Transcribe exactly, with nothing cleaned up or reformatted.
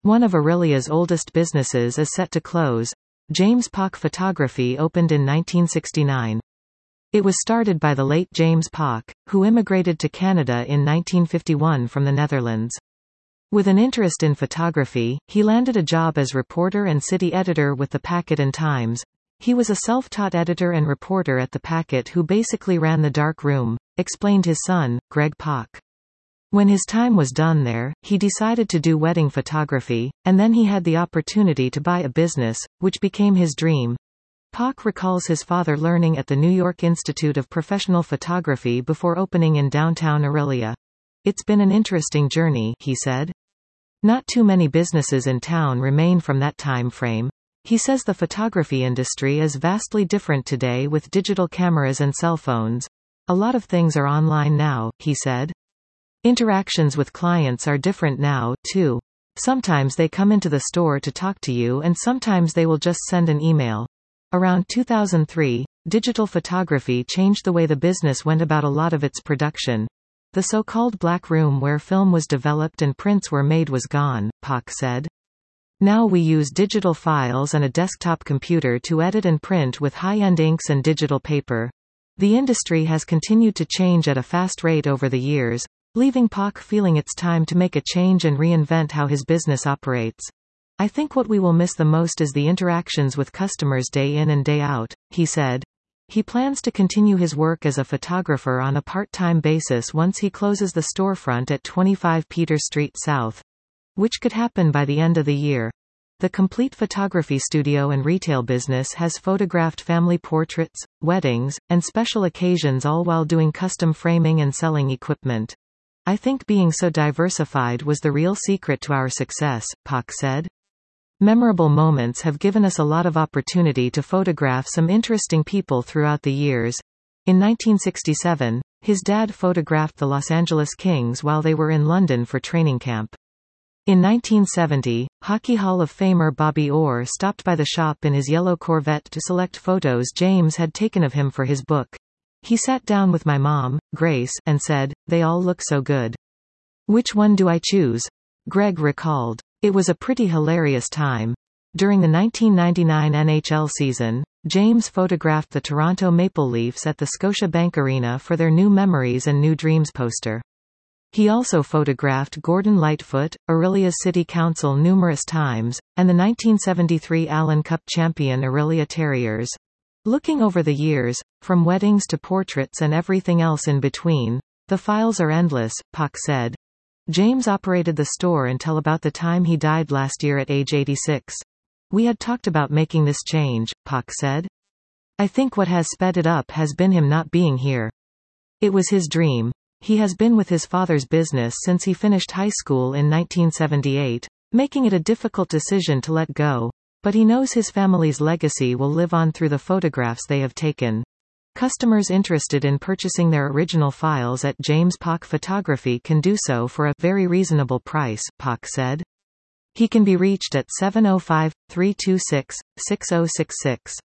One of Aurelia's oldest businesses is set to close. James Pak Photography opened in nineteen sixty-nine. It was started by the late James Pak, who immigrated to Canada in nineteen fifty-one from the Netherlands. With an interest in photography, he landed a job as reporter and city editor with the Packet and Times. He was a self-taught editor and reporter at the Packet who basically ran the dark room, explained his son, Greg Pak. When his time was done there, he decided to do wedding photography, and then he had the opportunity to buy a business, which became his dream. Pak recalls his father learning at the New York Institute of Professional Photography before opening in downtown Orillia. "It's been an interesting journey," he said. Not too many businesses in town remain from that time frame. He says the photography industry is vastly different today with digital cameras and cell phones. "A lot of things are online now," he said. Interactions with clients are different now, too. Sometimes they come into the store to talk to you and sometimes they will just send an email. Around two thousand three, digital photography changed the way the business went about a lot of its production. The so-called black room where film was developed and prints were made was gone, Pak said. Now we use digital files and a desktop computer to edit and print with high-end inks and digital paper. The industry has continued to change at a fast rate over the years, leaving Pak feeling it's time to make a change and reinvent how his business operates. "I think what we will miss the most is the interactions with customers day in and day out," he said. He plans to continue his work as a photographer on a part-time basis once he closes the storefront at twenty-five Peter Street South, which could happen by the end of the year. The complete photography studio and retail business has photographed family portraits, weddings, and special occasions, all while doing custom framing and selling equipment. "I think being so diversified was the real secret to our success," Pak said. "Memorable moments have given us a lot of opportunity to photograph some interesting people throughout the years." In nineteen sixty-seven, his dad photographed the Los Angeles Kings while they were in London for training camp. In nineteen seventy, Hockey Hall of Famer Bobby Orr stopped by the shop in his yellow Corvette to select photos James had taken of him for his book. "He sat down with my mom, Grace, and said, 'They all look so good. Which one do I choose?'" Greg recalled. "It was a pretty hilarious time." During the nineteen ninety-nine N H L season, James photographed the Toronto Maple Leafs at the Scotiabank Arena for their New Memories and New Dreams poster. He also photographed Gordon Lightfoot, Orillia's city council numerous times, and the nineteen seventy-three Allen Cup champion Orillia Terriers. "Looking over the years, from weddings to portraits and everything else in between, the files are endless," Pak said. James operated the store until about the time he died last year at age eighty-six. "We had talked about making this change," Pak said. "I think what has sped it up has been him not being here. It was his dream. He has been with his father's business since he finished high school in nineteen seventy-eight, making it a difficult decision to let go. But he knows his family's legacy will live on through the photographs they have taken." Customers interested in purchasing their original files at James Pak Photography can do so for a very reasonable price, Pak said. He can be reached at seven oh five, three two six, six oh six six.